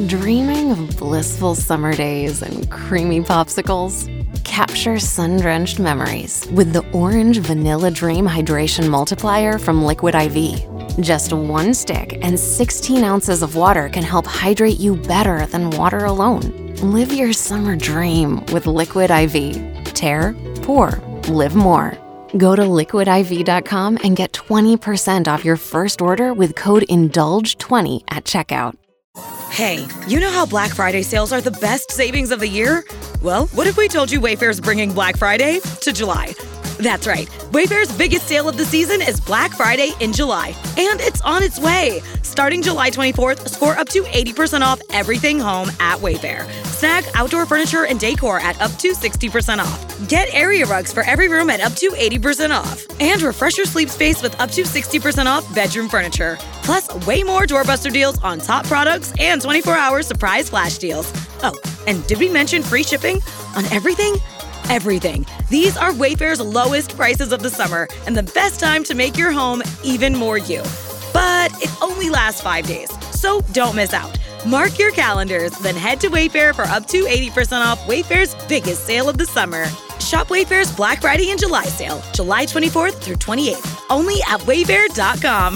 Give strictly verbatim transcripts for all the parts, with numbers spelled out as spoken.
Dreaming of blissful summer days and creamy popsicles? Capture sun-drenched memories with the Orange Vanilla Dream Hydration Multiplier from Liquid I V. Just one stick and sixteen ounces of water can help hydrate you better than water alone. Live your summer dream with Liquid I V. Tear, pour, live more. Go to liquid I V dot com and get twenty percent off your first order with code indulge twenty at checkout. Hey, you know how Black Friday sales are the best savings of the year? Well, what if we told you Wayfair's bringing Black Friday to July? That's right. Wayfair's biggest sale of the season is Black Friday in July. And it's on its way. Starting July twenty-fourth, score up to eighty percent off everything home at Wayfair. Snag outdoor furniture and decor at up to sixty percent off. Get area rugs for every room at up to eighty percent off. And refresh your sleep space with up to sixty percent off bedroom furniture. Plus, way more doorbuster deals on top products and twenty-four hour surprise flash deals. Oh, and did we mention free shipping on everything? Everything. These are Wayfair's lowest prices of the summer and the best time to make your home even more you. But it only lasts five days, so don't miss out. Mark your calendars, then head to Wayfair for up to eighty percent off Wayfair's biggest sale of the summer. Shop Wayfair's Black Friday and July sale, July twenty-fourth through twenty-eighth, only at wayfair dot com.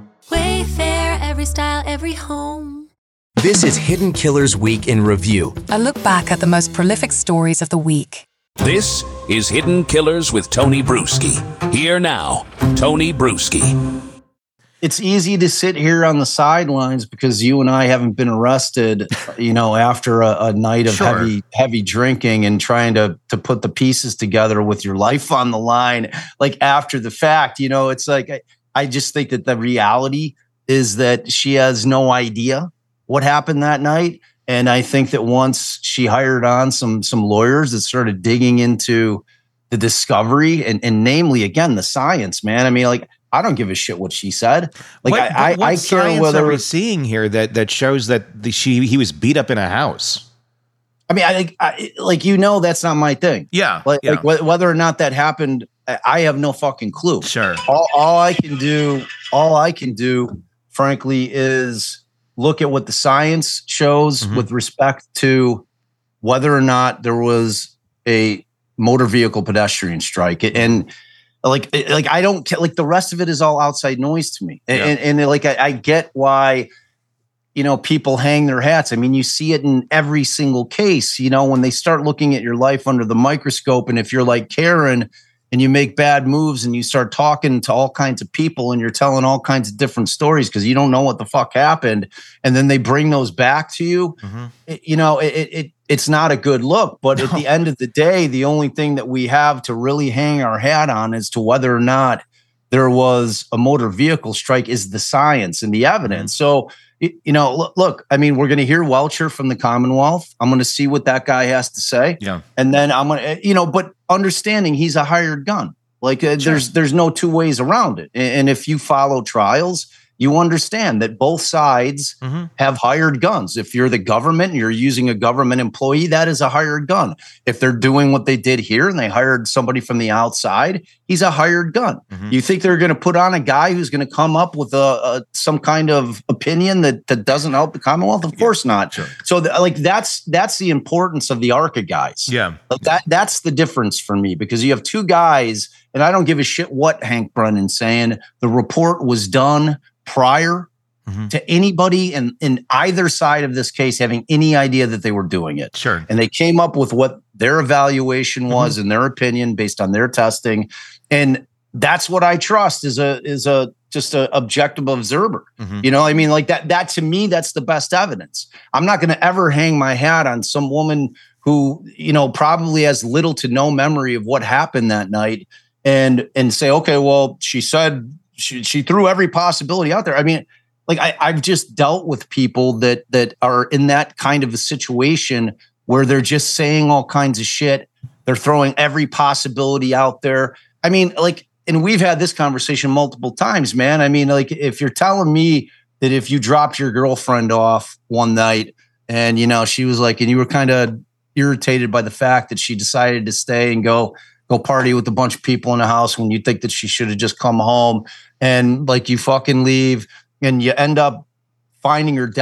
Wayfair, every style, every home. This is Hidden Killers Week in Review. A look back at the most prolific stories of the week. This is Hidden Killers with Tony Bruschi. Here now, Tony Bruschi. It's easy to sit here on the sidelines because you and I haven't been arrested, you know, after a, a night of Sure. heavy, heavy drinking and trying to to put the pieces together with your life on the line, like after the fact. You know, it's like I, I just think that the reality is that she has no idea what happened that night. And I think that once she hired on some some lawyers that started digging into the discovery and, and namely, again, the science, man. I mean, like, I don't give a shit what she said. Like, what, I, I, what I care science whether are we seeing here that that shows that the, she he was beat up in a house. I mean, I think, I, like, you know, that's not my thing. Yeah, Like, yeah. like wh- whether or not that happened, I I have no fucking clue. Sure. All, all I can do, all I can do, frankly, is look at what the science shows Mhm. with respect to whether or not there was a motor vehicle pedestrian strike. And like, like I don't ca- like the rest of it is all outside noise to me. And, Yeah. and, and like, I, I get why, you know, people hang their hats. I mean, you see it in every single case, you know, when they start looking at your life under the microscope. And if you're like Karen and you make bad moves and you start talking to all kinds of people and you're telling all kinds of different stories because you don't know what the fuck happened, and then they bring those back to you, Mhm. it- you know, it, it it's not a good look. But at the end of the day, the only thing that we have to really hang our hat on as to whether or not there was a motor vehicle strike is the science and the evidence. So, y- you know, look, look, I mean, we're going to hear Welcher from the Commonwealth. I'm going to see what that guy has to say. Yeah. And then I'm going to, you know, but understanding he's a hired gun. Like uh, Sure. there's there's no two ways around it. And, and if you follow trials, you understand that both sides Mhm. have hired guns. If you're the government and you're using a government employee, that is a hired gun. If they're doing what they did here and they hired somebody from the outside, he's a hired gun. Mhm. You think they're going to put on a guy who's going to come up with a, a some kind of opinion that, that doesn't help the Commonwealth? Of course not. Sure. So th- like that's that's the importance of the ARCA guys. Yeah. Like that that's the difference for me, because you have two guys, and I don't give a shit what Hank Brennan's saying. The report was done prior Mhm. to anybody in, in either side of this case having any idea that they were doing it. Sure. And they came up with what their evaluation was Mm-hmm. and their opinion based on their testing. And that's what I trust is a is a just a objective observer. Mhm. You know, I mean, like that, that to me, that's the best evidence. I'm not going to ever hang my hat on some woman who, you know, probably has little to no memory of what happened that night and and say, okay, well, she said she she threw every possibility out there. I mean, like I, I've just dealt with people that that are in that kind of a situation where they're just saying all kinds of shit. They're throwing every possibility out there. I mean, like, and we've had this conversation multiple times, man. I mean, like, if you're telling me that if you dropped your girlfriend off one night and, you know, she was like, and you were kind of irritated by the fact that she decided to stay and go go party with a bunch of people in the house when you think that she should have just come home, and like you fucking leave and you end up finding her dead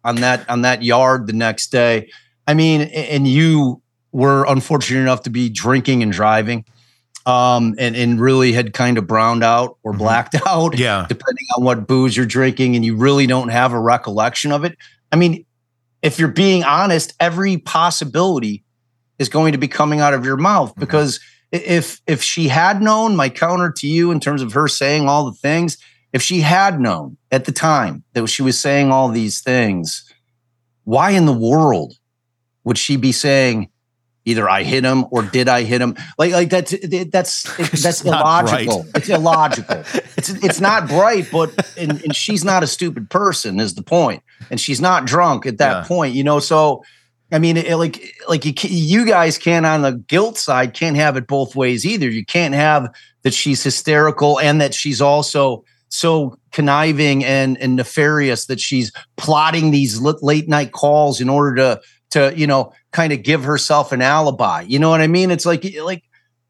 on that on that yard the next day. I mean, and you were unfortunate enough to be drinking and driving, um, and and really had kind of browned out or blacked out, yeah, depending on what booze you're drinking, and you really don't have a recollection of it. I mean, if you're being honest, every possibility is going to be coming out of your mouth, because if if she had known, my counter to you in terms of her saying all the things, if she had known at the time that she was saying all these things, why in the world would she be saying either I hit him or did I hit him? Like like that's that's that's illogical. It's illogical. It's it's not bright, but and, and she's not a stupid person is the point, and she's not drunk at that yeah. point, you know. So. I mean, it, like, like you, you guys can't on the guilt side can't have it both ways either. You can't have that she's hysterical and that she's also so conniving and, and nefarious that she's plotting these late night calls in order to, to, you know, kind of give herself an alibi. You know what I mean? It's like, like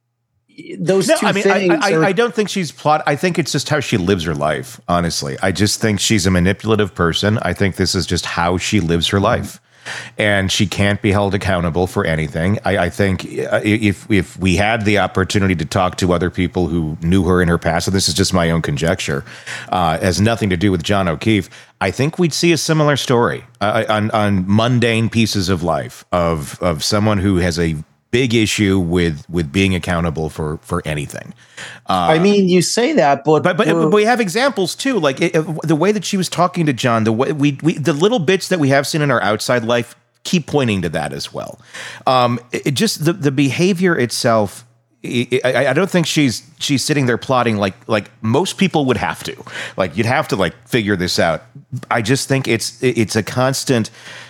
those no, two I mean, things. I, I, are- I don't think she's plot. I think it's just how she lives her life. Honestly, I just think she's a manipulative person. I think this is just how she lives her life. And she can't be held accountable for anything. I, I think if if we had the opportunity to talk to other people who knew her in her past, and this is just my own conjecture, uh, has nothing to do with John O'Keefe, I think we'd see a similar story uh, on on mundane pieces of life of of someone who has a big issue with with being accountable for for anything. Uh, I mean, you say that, but but but, but we have examples too, like it, the way that she was talking to John, the way we we the little bits that we have seen in our outside life keep pointing to that as well. Um, it, it just the the behavior itself. I, I don't think she's she's sitting there plotting like like most people would have to. Like you'd have to like figure this out. I just think it's it's a constant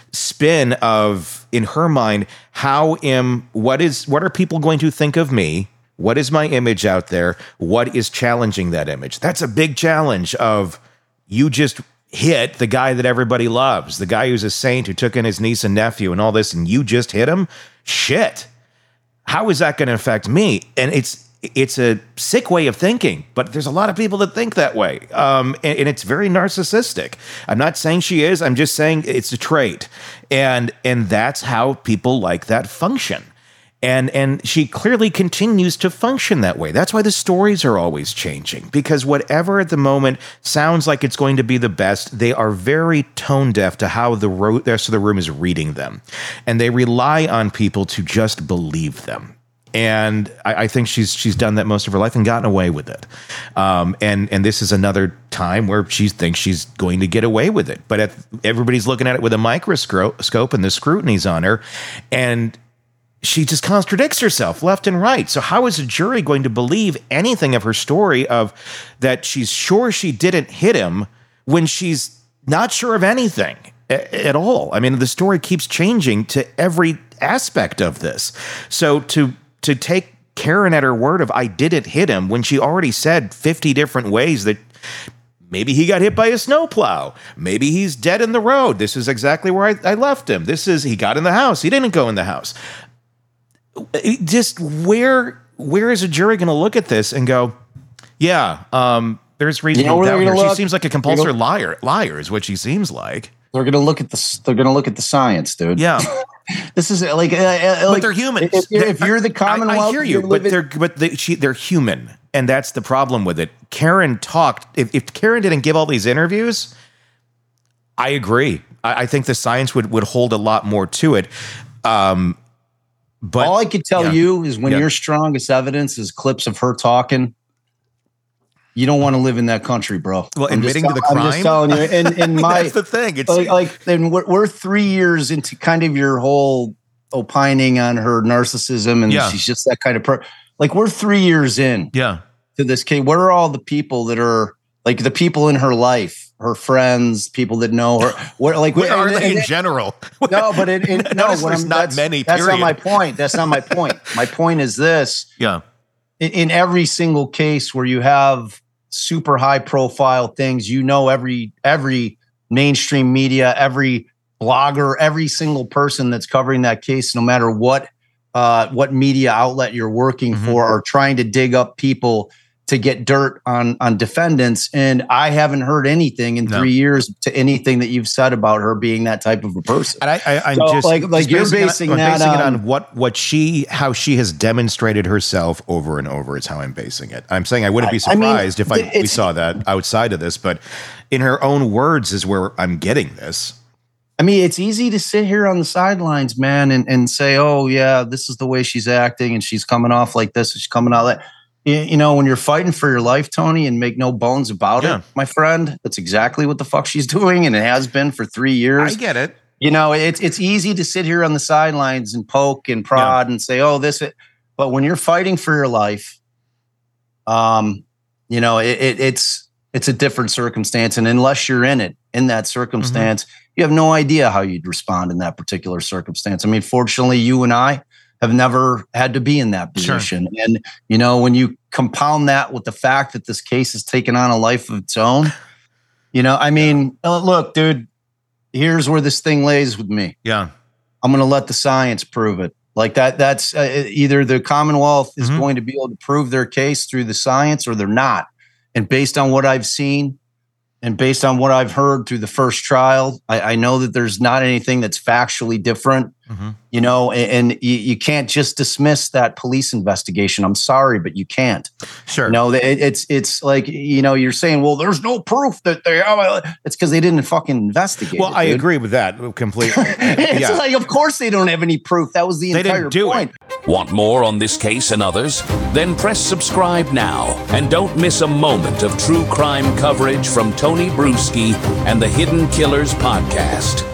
spin of, in her mind, how am what is what are people going to think of me? What is my image out there? What is challenging that image? That's a big challenge of you just hit the guy that everybody loves, the guy who's a saint who took in his niece and nephew and all this, and you just hit him? Shit. How is that going to affect me? And it's it's a sick way of thinking, but there's a lot of people that think that way. Um, and, and it's very narcissistic. I'm not saying she is. I'm just saying it's a trait. And and that's how people like that function. And and she clearly continues to function that way. That's why the stories are always changing, because whatever at the moment sounds like it's going to be the best, they are very tone deaf to how the ro- rest of the room is reading them. And they rely on people to just believe them. And I, I think she's she's done that most of her life and gotten away with it. Um, and and this is another time where she thinks she's going to get away with it. But at, everybody's looking at it with a microscope and the scrutiny's on her. And she just contradicts herself left and right. So how is a jury going to believe anything of her story of that she's sure she didn't hit him when she's not sure of anything a- at all? I mean, the story keeps changing to every aspect of this. So to to take Karen at her word of I didn't hit him when she already said fifty different ways that maybe he got hit by a snowplow. Maybe he's dead in the road. This is exactly where I, I left him. This is, he got in the house. He didn't go in the house. Just where where is a jury going to look at this and go, yeah, um, there's reason You know to where doubt they're her. gonna She look? seems like a compulsory liar. Liar is what she seems like. They're going to look at the they're going to look at the science, dude. Yeah. This is like, uh, uh, But like they're humans. If you're, They're- if you're the Commonwealth, I, I hear you, you're but living- they're but they, she, they're human, and that's the problem with it. Karen talked. If, if Karen didn't give all these interviews, I agree. I, I think the science would would hold a lot more to it. Um, but all I could tell yeah. you is when Yeah. your strongest evidence is clips of her talking, you don't want to live in that country, bro. Well, I'm just admitting to the tell- I'm just crime? telling you. And, and my that's the thing. It's like, like then we're, we're three years into kind of your whole opining on her narcissism, and Yeah. she's just that kind of per. Like we're three years in yeah. to this case. What are all the people that are like the people in her life, her friends, people that know her? What like Where are and- they and- in general? No, but it, it no, Notice what there's I'm, not that's, many, That's not period. my point. That's not my point. My point is this: Yeah. in, in every single case where you have super high profile things, you know, every every mainstream media, every blogger, every single person that's covering that case, no matter what uh, what media outlet you're working Mhm. for, are trying to dig up people to get dirt on on defendants, and I haven't heard anything in no. three years to anything that you've said about her being that type of a person. And I, I, I'm so just like like just you're basing, basing, it on, that basing on, it on what what she how she has demonstrated herself over and over is how I'm basing it. I'm saying I wouldn't be surprised I, I mean, if I we saw that outside of this, but in her own words is where I'm getting this. I mean, it's easy to sit here on the sidelines, man, and, and say, oh, yeah, this is the way she's acting and she's coming off like this and she's coming out like you know, when you're fighting for your life, Tony, and make no bones about yeah. it, my friend, that's exactly what the fuck she's doing, and it has been for three years. I get it. You know, it's it's easy to sit here on the sidelines and poke and prod yeah. and say, "Oh, this," it. But when you're fighting for your life, um, you know, it, it, it's it's a different circumstance, and unless you're in it, in that circumstance, mm-hmm. you have no idea how you'd respond in that particular circumstance. I mean, fortunately, you and I have never had to be in that position. Sure. And, you know, when you compound that with the fact that this case has taken on a life of its own, you know, I mean, yeah. look, dude, here's where this thing lays with me. Yeah. I'm going to let the science prove it. Like that, that's uh, either the Commonwealth is mm-hmm. going to be able to prove their case through the science or they're not. And based on what I've seen and based on what I've heard through the first trial, I, I know that there's not anything that's factually different, mm-hmm. you know, and, and you, you can't just dismiss that police investigation. I'm sorry, but you can't. Sure. You know, it, it's it's like, you know, you're saying, well, there's no proof that they have. It's because they didn't fucking investigate. Well, it, I dude. agree with that completely. It's yeah. like, of course they don't have any proof. That was the they entire didn't do point. It. Want more on this case and others? Then press subscribe now and don't miss a moment of true crime coverage from Tony Bruschi and the Hidden Killers podcast.